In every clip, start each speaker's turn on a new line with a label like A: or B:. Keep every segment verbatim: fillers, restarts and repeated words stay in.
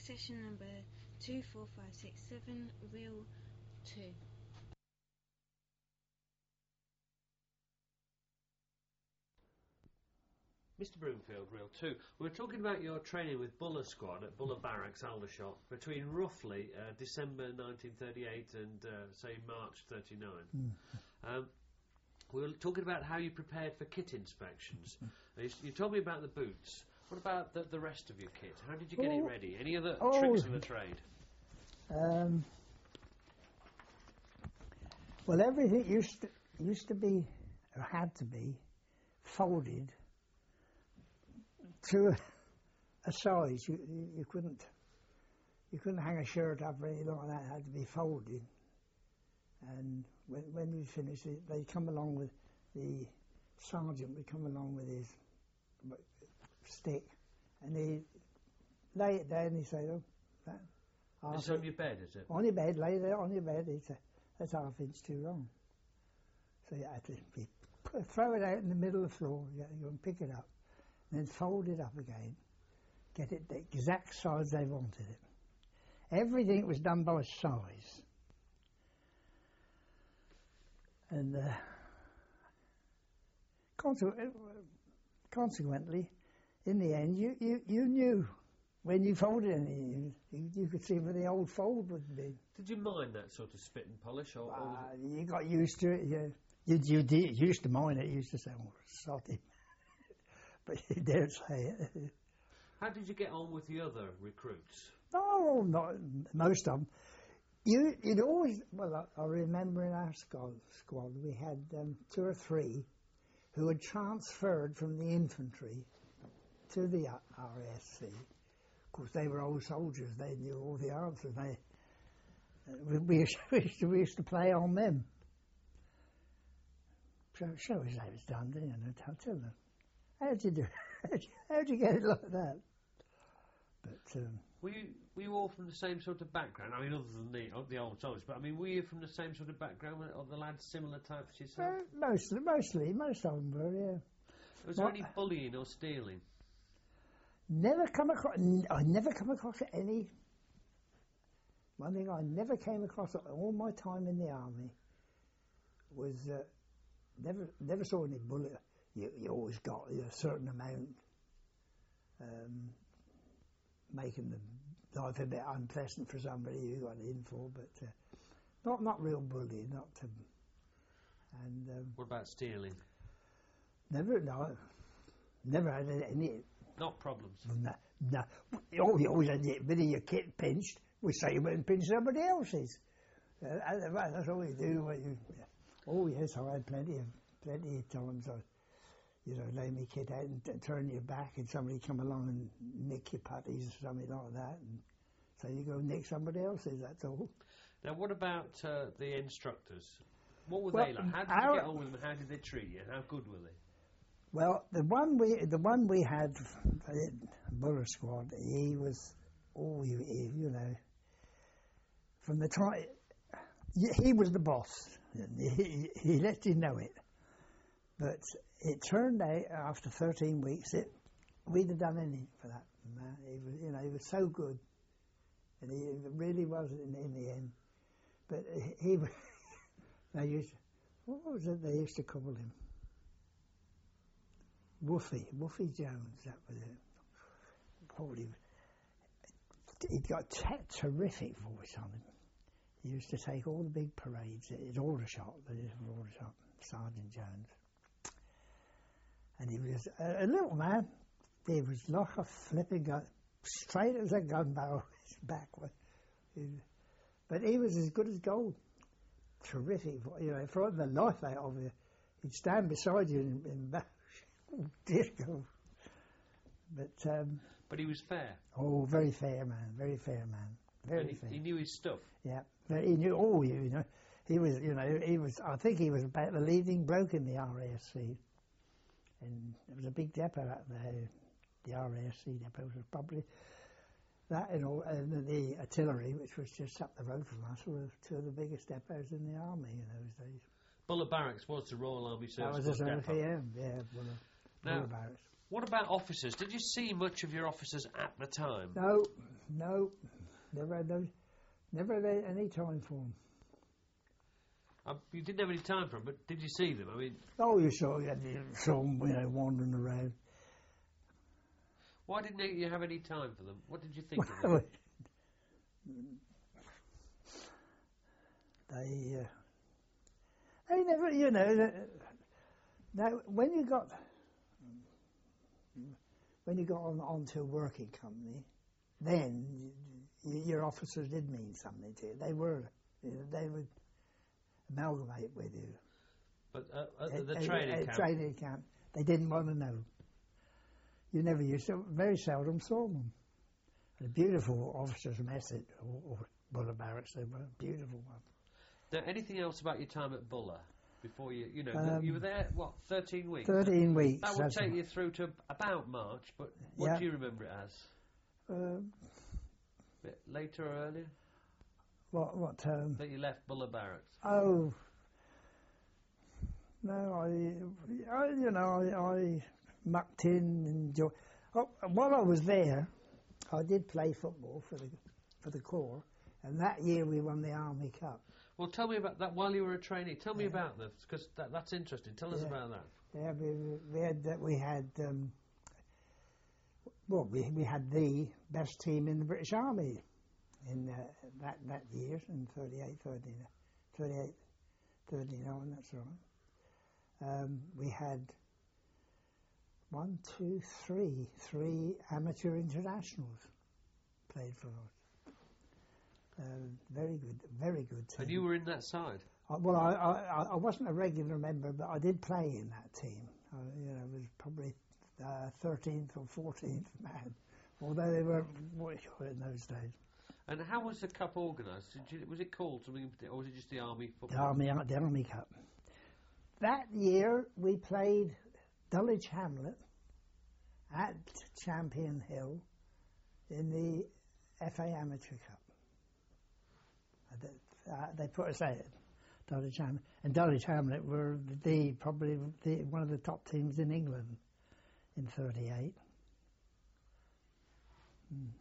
A: session number two four five six seven, reel two.
B: Mister Broomfield, reel two. We were talking about your training with Buller Squad at Buller Barracks, Aldershot, between roughly uh, December nineteen thirty-eight and, uh, say, March thirty-nine. Mm. Um, we were talking about how you prepared for kit inspections. you, you told me about the boots. What about the, the rest of your kit? How did you get
C: oh,
B: it ready? Any other
C: oh,
B: tricks of the trade?
C: Um, well, everything used to, used to be, or had to be, folded to a, a size. You, you, you couldn't you couldn't hang a shirt up or anything like that. It had to be folded. And when when we finished it, they come along with the sergeant. Would come along with his stick, and he lay it down. And he said, "Oh, that."
B: It's on your bed, is it?
C: On your bed, lay there on your bed. It's a, that's half inch too long. So you had to be, throw it out in the middle of the floor. You had to go and pick it up. Then fold it up again, get it the exact size they wanted it. Everything was done by size. And uh, consequently, consequently, in the end, you, you, you knew when you folded anything, you, you could see where the old fold would be.
B: Did you mind that sort of spit and polish? Or,
C: uh,
B: or was it
C: you got used to it. You, you, you, did, you used to mind it. You used to say, oh, sod him. But you daren't say it.
B: How did you get on with the other recruits?
C: Oh, not most of them. You, you'd always. Well, I, I remember in our squad, squad we had um, two or three who had transferred from the infantry to the R A S C. Of course, they were old soldiers. They knew all the answers. They uh, we, we, used to, we used to play on them. So, show us how it's done, didn't you? No, tell, tell them. How'd you do? How'd you, how'd you get it like that? But um,
B: were you were you all from the same sort of background? I mean, other than the the old soldiers, but I mean, were you from the same sort of background? Or the lads similar types to yourself?
C: Uh, mostly, mostly, most of them were. Yeah.
B: Was there any bullying or stealing?
C: Never come across. I never come across any. One thing I never came across all my time in the army was uh, never never saw any bullying. You, you always got a certain amount, um, making the life a bit unpleasant for somebody you got in for, but uh, not not real bullying, not. Um, and um,
B: what about stealing?
C: Never, no, never had any.
B: Not problems.
C: No, no. Oh, you always had the bit of your kit pinched. We say you went and pinched somebody else's. Uh, that's all you do. What you, oh yes, I had plenty of plenty of times. I, you know, lay me kit out and t- turn your back and somebody come along and nick your putties or something like that. And so you go nick somebody else's, that's all.
B: Now, what about uh, the instructors? What were
C: well,
B: they like? How did you get on with them and how did they treat you? How good were they?
C: Well, the one we the one we had, the Buller Squad, he was, oh, you, you know, from the time, he was the boss. He, he let you know it. But it turned out after thirteen weeks that we'd have done anything for that man. He was, you know, he was so good, and he really was in, in the end. But he, they used, what was it they used to call him? Woofy, Woofy Jones. That was it. Probably, he'd got a terrific voice on him. He used to take all the big parades at Aldershot, the Aldershot, Sergeant Jones. And he was a, a little man. He was like a flipping gun, straight as a gun barrel, his back was. But he was as good as gold. Terrific, you know, frightened the life out of you. He'd stand beside you in, in back. Oh, dear God. But, um,
B: but he was fair.
C: Oh, very fair man, very fair man. Very
B: and he,
C: fair.
B: He knew his stuff.
C: Yeah, he knew all, you know. He was, you know, he was, I think he was about the leading bloke in the R A S C. And there was a big depot out there, the R A S C depot was probably that and, all, and the artillery, which was just up the road from us, were two of the biggest depots in the army in those days.
B: Buller Barracks was the Royal Army Service
C: That was
B: Corps
C: a
B: depot.
C: yeah, yeah, Buller,
B: now,
C: Buller Barracks.
B: What about officers? Did you see much of your officers at the time?
C: No, no, never had those, never had any time for them.
B: Um, you didn't have any time for them, but did you see them? I mean,
C: Oh, you saw, you saw them, you know, wandering around.
B: why didn't you have any time for them? What did you think of them?
C: They, uh, they never, you know. They, now, when you got, when you got on onto a working company, then y- your officers did mean something to you. They were, you know, they would amalgamate with you.
B: But uh, at the
C: At-
B: training
C: at,
B: camp,
C: training camp, they didn't want to know. You never used to, very seldom saw them. The beautiful officers' mess at or, or Buller Barracks, they were beautiful ones.
B: now, anything else about your time at Buller before you, you know,
C: Um,
B: you were there, what, thirteen weeks?
C: Thirteen weeks.
B: That would
C: that's
B: take
C: all.
B: you through to about March, but what
C: Yeah.
B: do you remember it as?
C: Um,
B: Bit later or earlier?
C: what what term?
B: That you left Buller Barracks?
C: Oh, no, I, I you know, I, I mucked in and enjoyed. Oh, while I was there, I did play football for the for the Corps, and that year we won the Army Cup.
B: Well, tell me about that while you were a trainee. Tell me
C: Yeah.
B: about this, because that, that's interesting. Tell us
C: Yeah.
B: about that.
C: Yeah, we, we had that. We had um, well, we we had the best team in the British Army in uh, that that year in thirty-eight, thirty-nine, thirty-eight, thirty-nine. That's right. Um, we had one, two, three, three amateur internationals played for us. Uh, very good, very good team.
B: And you were in that side?
C: Uh, well, I, I, I wasn't a regular member, but I did play in that team. I, you know, was probably uh, thirteenth or fourteenth man, although they were what you call it in those days.
B: And how was the cup organised? Did you, was it called something in particular, or was it just the Army
C: The
B: football?
C: Army, the Army Cup. That year we played Dulwich Hamlet at Champion Hill in the F A Amateur Cup. Uh, th- uh, they put us out. Dulwich Hamlet. And Dulwich Hamlet were the probably the, one of the top teams in England in thirty-eight. Mm.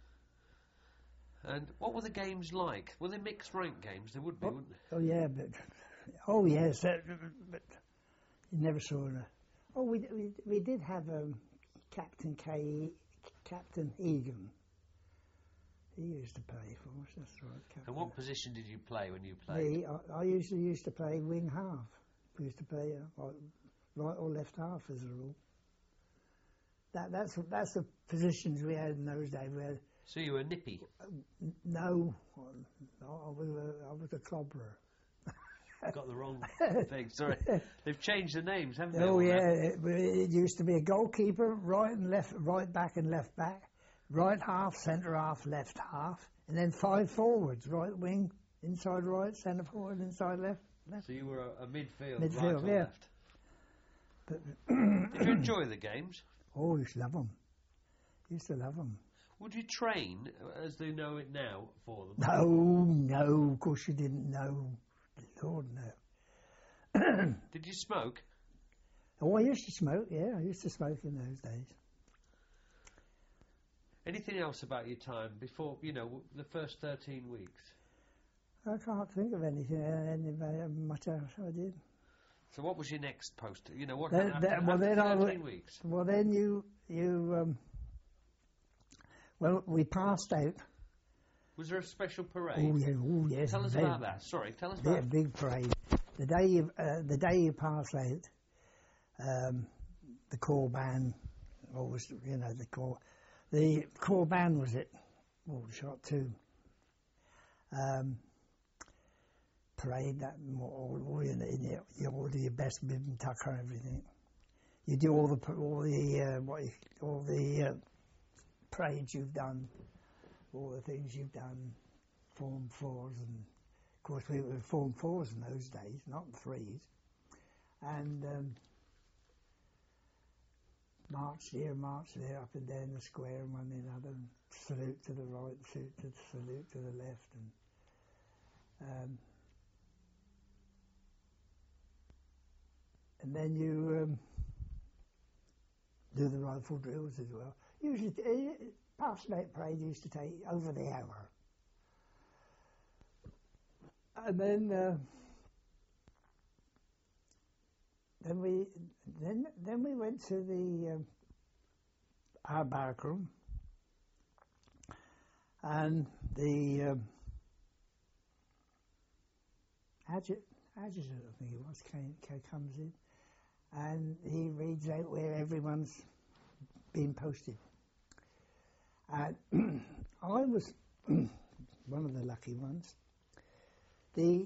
B: And what were the games like? Were they mixed rank games? They would be,
C: Oh,
B: wouldn't they?
C: oh yeah, but oh yes, that, but you never saw it. Oh, we we we did have um, Captain K, Captain Egan. He used to play for us. That's right. Captain.
B: And what position did you play when you played?
C: Me, I, I usually used to play wing half. We used to play uh, right or left half as a rule. That that's that's the positions we had in those days. We had
B: So you were nippy.
C: no, I was a, I was a clobberer.
B: Got the wrong thing. Sorry, they've changed the names, haven't they?
C: Oh
B: all
C: yeah,
B: now?
C: it, it used to be a goalkeeper, right and left, right back and left back, right half, centre half, left half, and then five forwards: right wing, inside right, centre forward, inside left, left.
B: So you were a, a midfield,
C: Midfield,
B: right or
C: yeah.
B: left.
C: But
B: Did you enjoy the games?
C: oh, used to love them. Used to love them.
B: Would you train, uh, as they know it now, for them?
C: No, no, of course you didn't know. Lord, no.
B: Did you smoke?
C: Oh, I used to smoke, yeah, I used to smoke in those days.
B: Anything else about your time before, you know, w- the first thirteen weeks?
C: I can't think of anything, anything much else I did.
B: So what was your next post? You know, what
C: Then-
B: happened
C: then-
B: after,
C: well,
B: after
C: then I
B: thirteen
C: w-
B: weeks?
C: Well, then you, you, um, well, we passed out.
B: Was there a special parade?
C: Oh, yeah, oh, yes.
B: Tell us
C: big,
B: about that. Sorry, tell us
C: Big,
B: about
C: big parade. The day you, uh, the day you pass out, um, the corps band, always, you know, the corps, the corps band was it, all shot too. Um, parade that, all, all in, in your, you all do your best bib and tucker and everything. You do all the, all the, uh, what you, all the uh, parades you've done, all the things you've done, form fours, and of course we were form fours in those days, not threes, and um, march here, march there, up and down the square, and one another, and salute to the right, salute to, salute to the left, and um, and then you um, do the rifle drills as well. Usually, uh, Parson's Night Parade used to take over the hour. And then, uh, then we, then then we went to the um, our barrack room, and the um, adjutant, adjutant, I think it was, came, came, comes in, and he reads out where everyone's been posted. And I was one of the lucky ones. The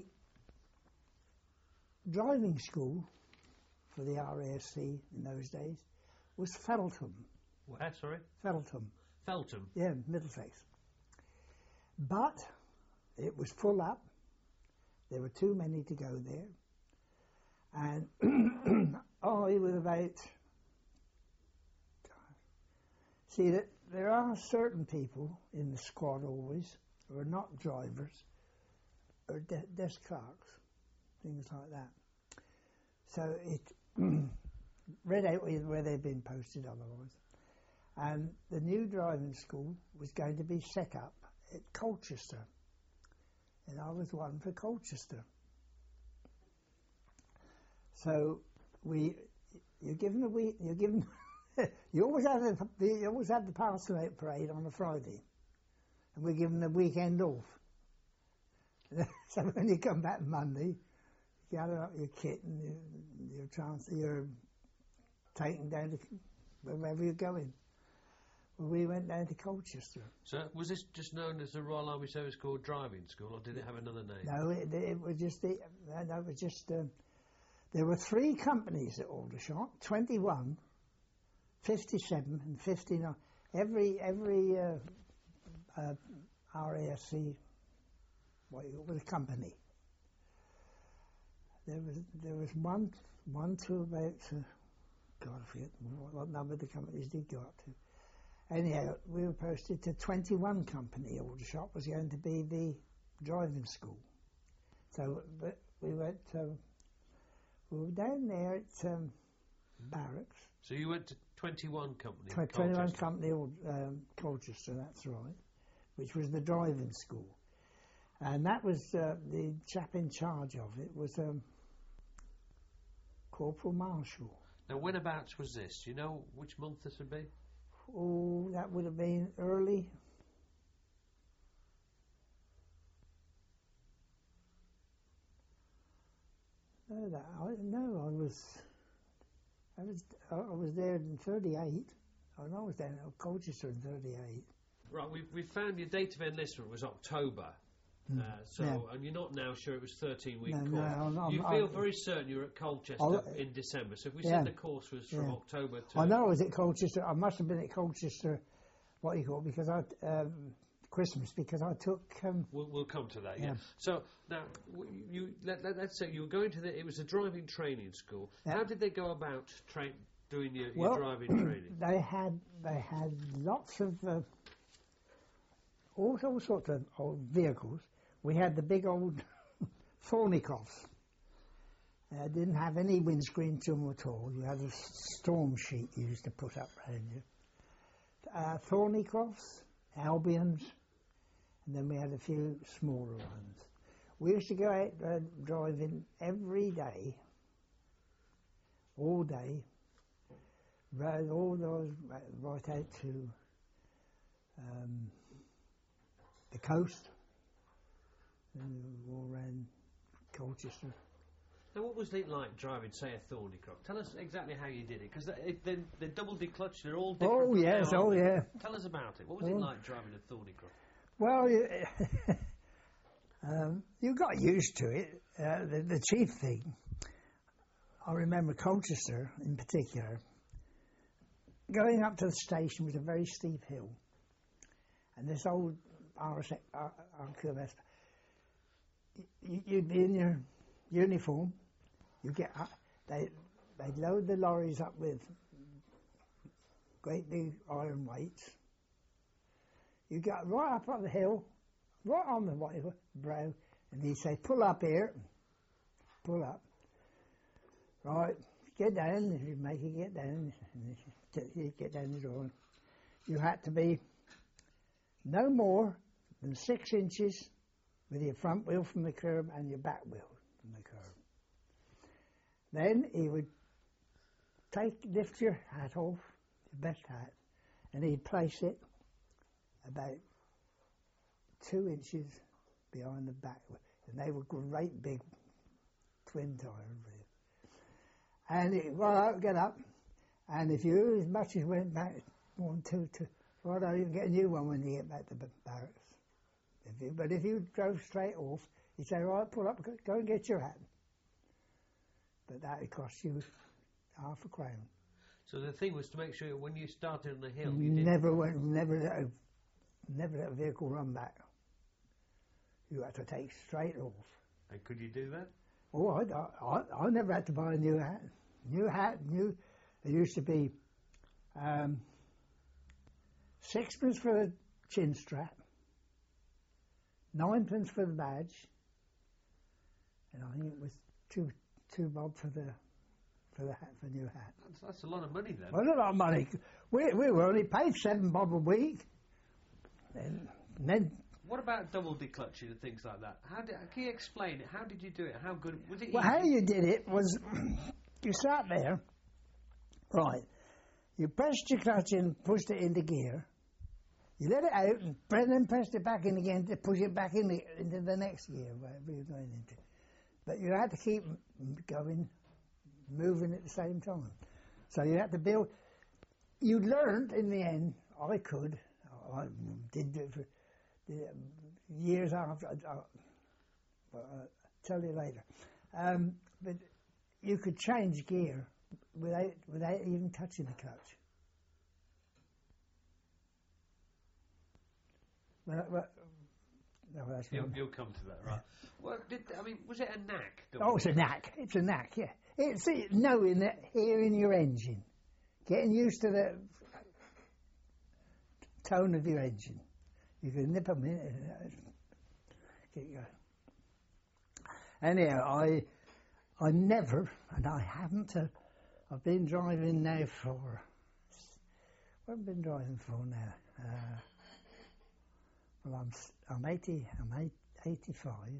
C: driving school for the R A S C in those days was Feltham.
B: Where, sorry?
C: Feltham.
B: Feltham?
C: Yeah, Middlesex. But it was full up. There were too many to go there. And I was about... See, that there are certain people in the squad always who are not drivers, or de- desk clerks, things like that. So it read out where they'd been posted otherwise. And the new driving school was going to be set up at Colchester. And I was one for Colchester. So we, you're given a week, you're given, you always have the, you always have the Parson's Night Parade on a Friday. And we're given the weekend off. So when you come back Monday, you gather up your kit and your, your chance, you're taken down to wherever you're going. Well, we went down to Colchester.
B: So was this just known as the Royal Army Service Corps Driving School, or did it have another name?
C: No, it, it was just the, no, it was just. Um, there were three companies at Aldershot: twenty-one, fifty-seven, and fifty-nine. Every every uh, uh, R A S C, what you was a company. There was there was one one to about. Uh, God, I forget what, what number the companies did go up to. Anyhow, we were posted to twenty-one Company. Aldershot was going to be the driving school. So but we went, um, we were down there at um, barracks.
B: So you went to twenty-one Company?
C: Tw- twenty-one Company, um, Colchester, that's right, which was the driving school. And that was, uh, the chap in charge of it was um, Corporal Marshall.
B: Now, whenabouts was this? Do you know which month this would be?
C: Oh, that would have been early. No, that I, no, I was, I was, I was there in thirty-eight. I know I was down at Colchester in thirty-eight.
B: Right, we we found your date of enlistment was October.
C: Mm.
B: Uh, so,
C: Yeah.
B: and you're not now sure it was thirteen week
C: No,
B: course.
C: no, I'm- I'm-
B: you feel
C: I'm-
B: very certain you were at Colchester
C: I'll-
B: in December. So if we
C: Yeah.
B: said the course was from
C: Yeah.
B: October to...
C: I know I was at Colchester. I must have been at Colchester, what do you call it, because I um, Christmas because I took. Um,
B: We'll, we'll come to that. Yeah.
C: Yeah.
B: So now w- you let, let, let's say you were going to the. It was a driving training school.
C: Yeah.
B: How did they go about train doing your, your
C: well,
B: driving training?
C: they had they had lots of uh, all, all sorts of old vehicles. We had the big old Thornycross. Uh, didn't have any windscreen to them at all. You had a storm sheet you used to put up around you. Uh, Thornycross, Albions, and then we had a few smaller ones. We used to go out uh, driving every day, all day, right, all those right, right out to um, the coast, and all around Colchester.
B: Now, what was it like driving, say, a Thornycross? Tell us exactly how you did it, because they're, they're double declutched, they're all different.
C: Oh
B: from
C: yes,
B: now,
C: oh
B: aren't they?
C: yeah.
B: Tell us about it. What was
C: Oh.
B: it like driving a Thornycross?
C: Well, you, um, you got used to it. Uh, the, the chief thing, I remember Colchester in particular, going up to the station was a very steep hill. And this old R S Q M S, you, you'd be in your uniform, you get up, they, they'd load the lorries up with great big iron weights. You got right up on the hill, right on the what you call, brow, and he'd say, pull up here, pull up. Right, get down, if you make it get down, you get down the drawing, you had to be no more than six inches with your front wheel from the curb and your back wheel from the curb. Then he would take, lift your hat off, your best hat, and he'd place it about two inches behind the back wheel. And they were great big twin tires. And it, well, get up, and if you as much as went back, one, two, two, right, you can get a new one when you get back to the barracks. If you, but if you drove straight off, you'd say, right, pull up, go and get your hat. But that would cost you half a crown.
B: So the thing was to make sure when you started on the hill, you
C: never went, never let a, never let a vehicle run back. You had to take straight off.
B: And could you do that?
C: Oh, I, I, I never had to buy a new hat. New hat, new. It used to be um, sixpence for the chin strap, ninepence for the badge, and I think it was two two bob for the for the hat for the new hat.
B: That's, that's a lot of money then.
C: Well, a lot of money. We we were only paid seven bob a week, and, and then.
B: What about double declutching and things like that? How did, can you explain it? How did you do it? How good was it?
C: Well,
B: easy?
C: how you did it was you sat there, right? You pressed your clutch in, pushed it into gear. You let it out and then pressed it back in again to push it back in the, into the next gear, whatever you're going into. But you had to keep going, moving at the same time. So you had to build. You learned in the end. I could. I did do it for. Years after, I'll, I'll tell you later. Um, but you could change gear without without even touching the clutch. Well, well, no, that's
B: you'll,
C: wrong.
B: you'll come to that, right? Well, did, I mean, was it a knack?
C: Oh, it's a knack. It's a knack. Yeah, it's it, knowing that hearing your engine, getting used to the tone of your engine. You can nip them in and get going. Anyhow, I, I never, and I haven't. Uh, I've been driving now for. What have I been driving for now? Uh, well, I'm I'm eighty. I'm eight, eighty-five.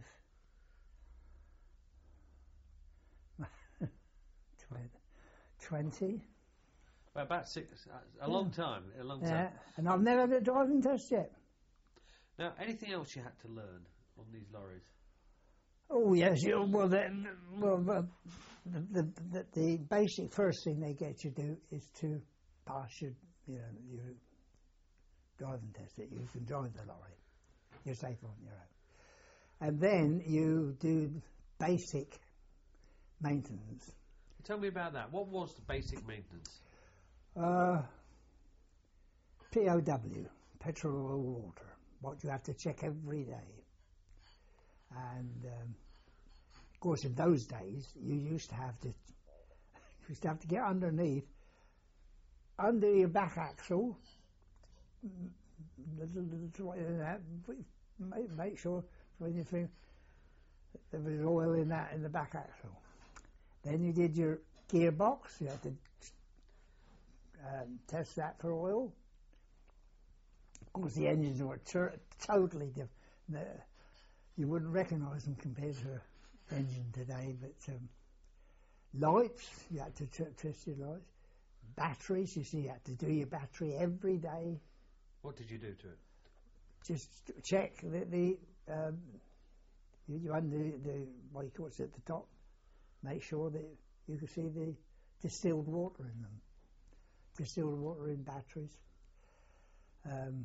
C: Twenty.
B: Well, about six. A long time. A long time.
C: Yeah, and I've never had a driving test yet.
B: Now, anything else you had to learn on these lorries?
C: Oh yes, you, well, the, well, the, the, the, the basic first thing they get you to do is to pass your, you know, your driving test. That you can drive the lorry, you're safe on your own, and then you do basic maintenance.
B: Tell me about that. What was the basic maintenance?
C: Uh, P O W, petrol, oil, water. What you have to check every day. And um, of course, in those days, you used to have to, you used to have to get underneath, under your back axle, little, little, little, that, make, make sure when you think there was oil in that in the back axle. Then you did your gearbox. You had to um, test that for oil. Of course, the engines were ter- totally different. The, you wouldn't recognise them compared to an engine today. But um, lights, you had to t- test your lights. Batteries, you see, you had to do your battery every day.
B: What did you do to it?
C: Just check the, the um, you, you undo the what you call it at the top. Make sure that you can see the distilled water in them. Distilled water in batteries. Um,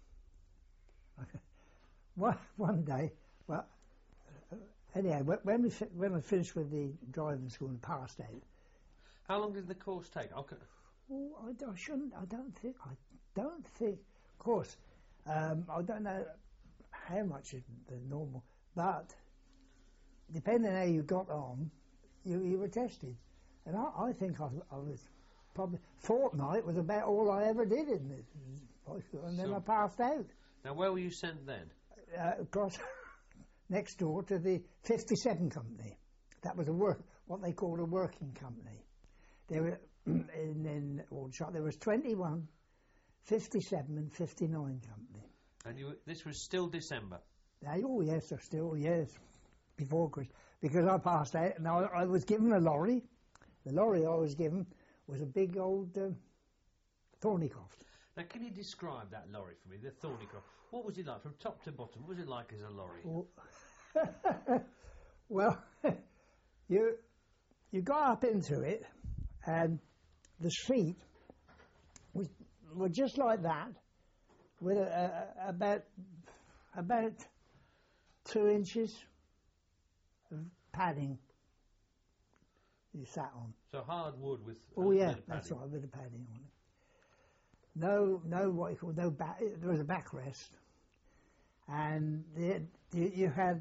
C: one, one day, well, uh, anyhow, when we fi- when we finished with the driving school and passed out.
B: How long did the course take? Okay.
C: Oh, I, I shouldn't. I don't think. I don't think. Of course, um, I don't know how much is the normal, but depending on how you got on, you, you were tested, and I, I think I, I was probably fortnight was about all I ever did in this, and then
B: So-
C: I passed out.
B: Now, where were you sent then?
C: Uh, across next door to the fifty-seven company. That was a work, what they called a working company. there were in, in Aldershot there was twenty-one, fifty-seven and fifty-nine company.
B: And you, this was still December?
C: They, oh yes, they're still, yes, before Christmas. Because I passed out and I, I was given a lorry. The lorry I was given was a big old um, Thornycroft.
B: Now, can you describe that lorry for me, the Thornycroft? What was it like from top to bottom? What was it like as a lorry?
C: Well, well you, you got up into it and the seat was, were just like that, with a, a, about about two inches of padding you sat on.
B: So hard wood with.
C: Oh yeah, that's right, with the padding on it. No, no, what you call no back. There was a backrest, and the, the, you had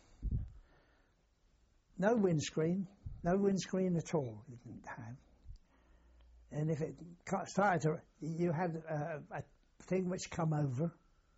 C: no windscreen, no windscreen at all. You didn't have. And if it started to, you had a, a thing which come over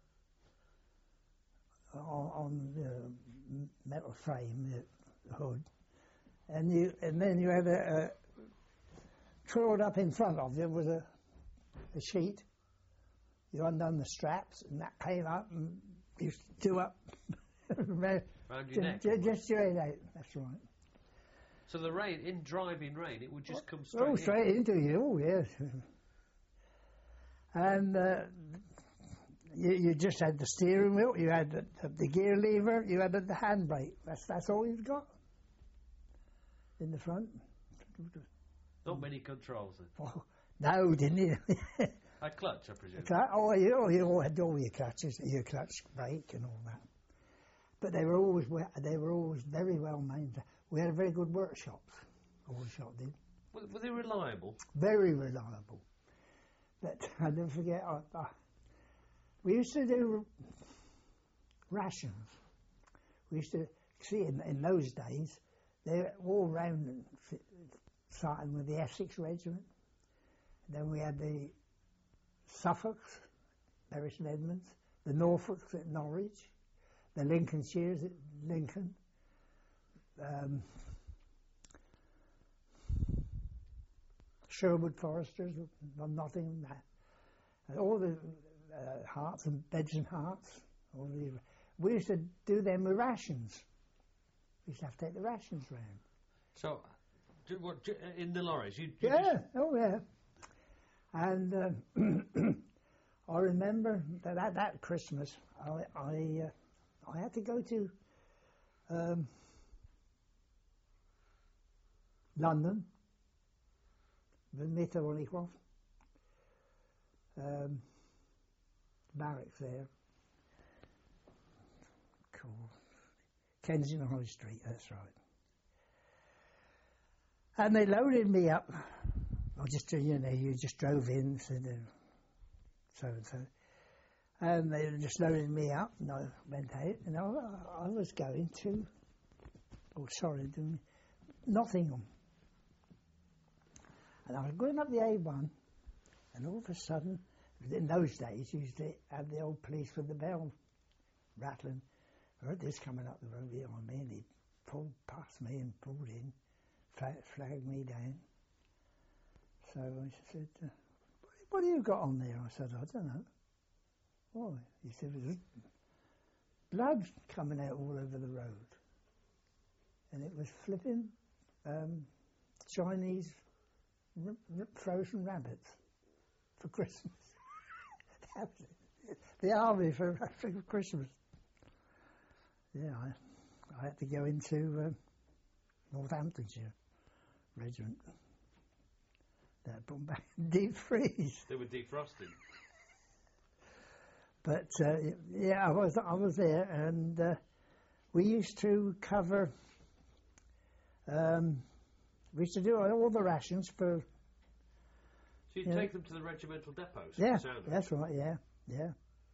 C: on, on the metal frame, the hood, and you, and then you had a, a curled up in front of you was a, a sheet. You undone the straps, and that came up, and you stood up
B: around your neck.
C: Just, just straight out. That's right.
B: So the rain, in driving rain, it would just come straight
C: oh,
B: in?
C: straight into you, oh yes. And uh, you, you just had the steering wheel, you had the, the, the gear lever, you had the, the handbrake. That's that's all you've got in the front.
B: Not many controls then?
C: Oh, no, didn't you?
B: A clutch, I presume?
C: Cl- oh, you, you all had all your clutches, your clutch brake and all that. But they were always we- they were always very well maintained. We had a very good workshop. Aldershot did.
B: Were, were they reliable?
C: Very reliable. But I never forget. I, I, we used to do rations. We used to see in, in those days they were all round, starting with the Essex Regiment. Then we had the Suffolks, Bury St Edmunds, the Norfolks at Norwich, the Lincolnshires at Lincoln. Um, Sherwood Foresters from Nottingham, uh, all the uh, Hearts and Beds and Hearts. All the, we used to do them with rations. We used to have to take the rations round.
B: So, do, what, do, in the lorries? You, you
C: yeah,
B: just...
C: oh yeah. And uh, I remember that at that Christmas, I I, uh, I had to go to um, London. The Thornycroft, um, barracks there, cool. Kensington High Street, that's right. And they loaded me up. I just, you know, you just drove in, said uh, so and so, and they just loaded me up, and I went out, and I, I was going to, oh sorry, Nottingham. And I was going up the A one, and all of a sudden, in those days, you used to have the old police with the bell rattling. I heard this coming up the road behind me, and he pulled past me and pulled in, flag, flagged me down. So I said, uh, what have you got on there? I said, I don't know. Why? He said, there's blood coming out all over the road. And it was flipping um, Chinese R- r- frozen rabbits for Christmas. That was it. The army for, for Christmas. Yeah, I, I had to go into uh, Northamptonshire Regiment. They put them back in deep freeze.
B: They were defrosted.
C: But uh, yeah, I was I was there, and uh, we used to cover. Um, We used to do all the rations for...
B: So you'd
C: yeah.
B: take them to the regimental depots?
C: Yeah,
B: the
C: that's right, yeah, yeah.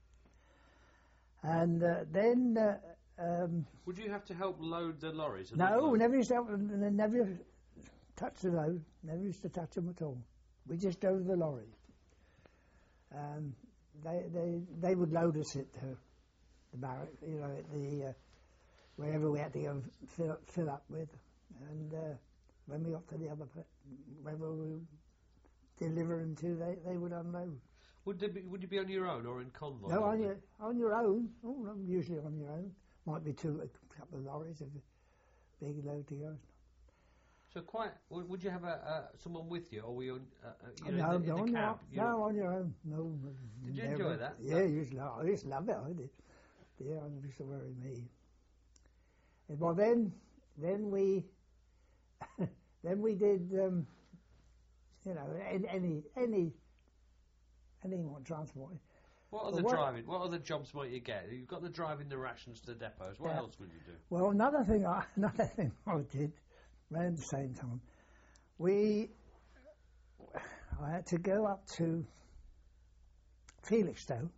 C: And uh, then... Uh, um,
B: Would you have to help load the lorries?
C: No, we never used to help them, and they never touched the load, never used to touch them at all. We just drove the lorry. Um, they, they, they would load us at the, the barrack, you know, at the... Uh, wherever we had to go and fill, fill up with. And... Uh, when we got to the other, wherever we were delivering to, they, they would unload.
B: Would, there be, would you be on your own or in convoy?
C: No, on your, on your own. Oh, no, usually on your own. Might be two, a couple of lorries of a big load to go.
B: So quite, would would you have a, uh, someone with you, or were you on, uh, uh, you
C: no,
B: know, in the, in
C: on
B: the
C: your,
B: cab?
C: no, on your own. No.
B: Did you
C: never.
B: enjoy that?
C: Yeah, I used to love, I used to love it. I did. Yeah, I used to worry me. And, well, then, then we, then we did, um, you know, any, any, any, any more transport.
B: What
C: Well,
B: other
C: what-
B: driving? What other jobs might you get? You've got the driving the rations to the depots. What
C: Yeah.
B: else would you do?
C: Well, another thing, I, another thing I did around the same time, we, I had to go up to Felixstowe.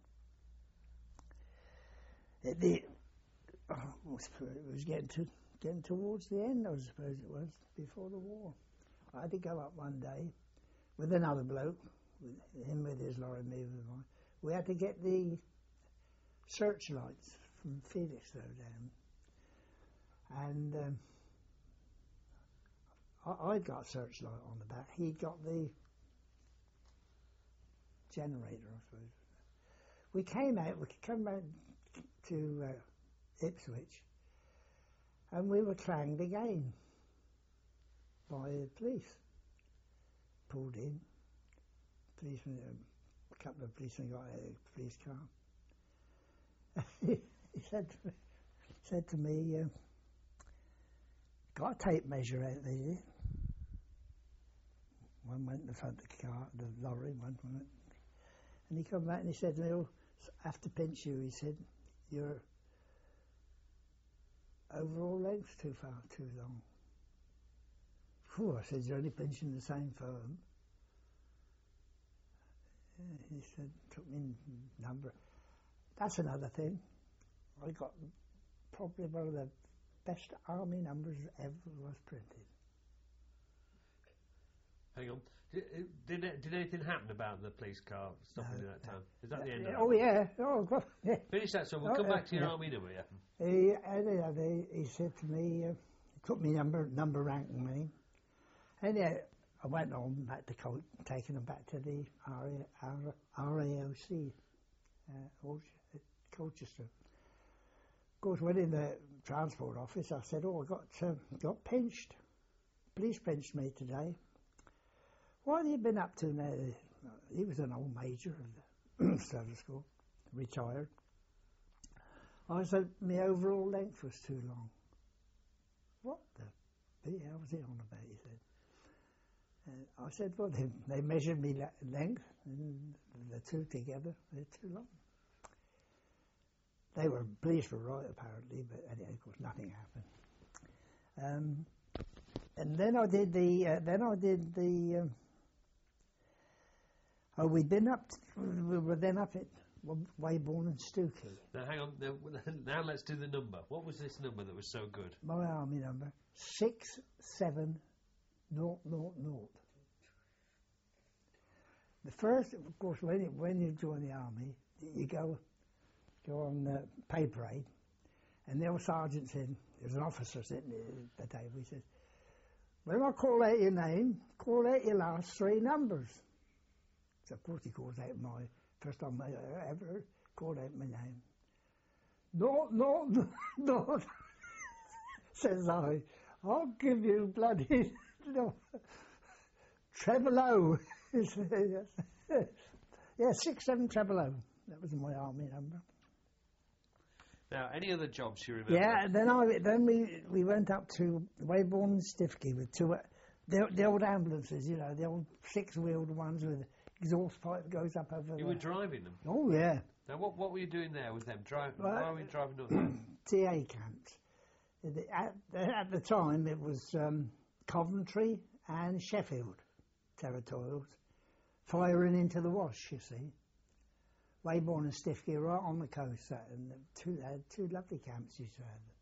C: At the, oh, it was getting to getting towards the end, I suppose it was, before the war. I had to go up one day with another bloke, with him with his lorry, me with mine. We had to get the searchlights from Felixstowe down. And um, I, I got a searchlight on the back. He got the generator, I suppose. We came out, we could come round to uh, Ipswich, and we were clanged again by the police. Pulled in. Policeman, um, a couple of policemen got out of the police car. he, he said to me, said to me uh, got a tape measure out there, did you? One went in the front of the car, the lorry, one went. And he come back and he said to me, oh, I have to pinch you, he said, your overall length's too far, too long. Phew, I said, you're only pinching the same firm. Yeah, he said, took me number. That's another thing. I got probably one of the best army numbers ever was printed.
B: Hang on. Did, did, it- did anything happen about the police car stopping
C: No,
B: at that
C: no.
B: time? Is that the end
C: Yeah,
B: of
C: oh
B: it?
C: yeah, oh God, yeah.
B: Finish that, so we'll
C: Oh,
B: come
C: yeah,
B: back to your
C: yeah.
B: army number, yeah.
C: He, anyhow, he, he said to me, uh, he took me number, number ranking me. And yeah, I went on back to Col- taking him back to the R A, R, R A O C, uh, Orch- at Colchester. Of course, when in the transport office, I said, "Oh, I got uh, got pinched. Police pinched me today. What have you been up to now?" He was an old major of the service school, retired. I said, "My overall length was too long." What the hell was he on about? He said. Uh, I said, well, they, they measured me le- length, and the two together, they're too long. They were, police were right, apparently, but anyway, of course, nothing happened. Um, and then I did the, uh, then I did the, um, oh, we'd been up, t- we were then up at Weybourne and Stookie.
B: Now, hang on. Now, now let's do the number. What was this number that was so good?
C: My army number, six seven naught naught naught. The first, of course, when you, when you join the army, you go go on uh, pay parade, and the old sergeant said, there's an officer sitting at the table, he says, when I call out your name, call out your last three numbers. So of course he calls out my, first time I ever called out my name. Naught, naught, naught, says I, I'll give you bloody, no, treble O. Yeah, six, seven treble O. That was my army number.
B: Now, any other jobs you remember?
C: Yeah, then I then we we went up to Weybourne and Stiffkey with two, uh, the, the old ambulances, you know, the old six-wheeled ones with exhaust pipe goes up over.
B: You
C: the,
B: were driving them.
C: Oh yeah,
B: Now, what what were you doing there with them? Driving?
C: Well,
B: why were you driving up there?
C: T A camps. The- At, at the time, it was um, Coventry and Sheffield territorials firing into the Wash. You see, Weybourne and Stiffkey right on the coast, uh, and the two they had two lovely camps. Used to have.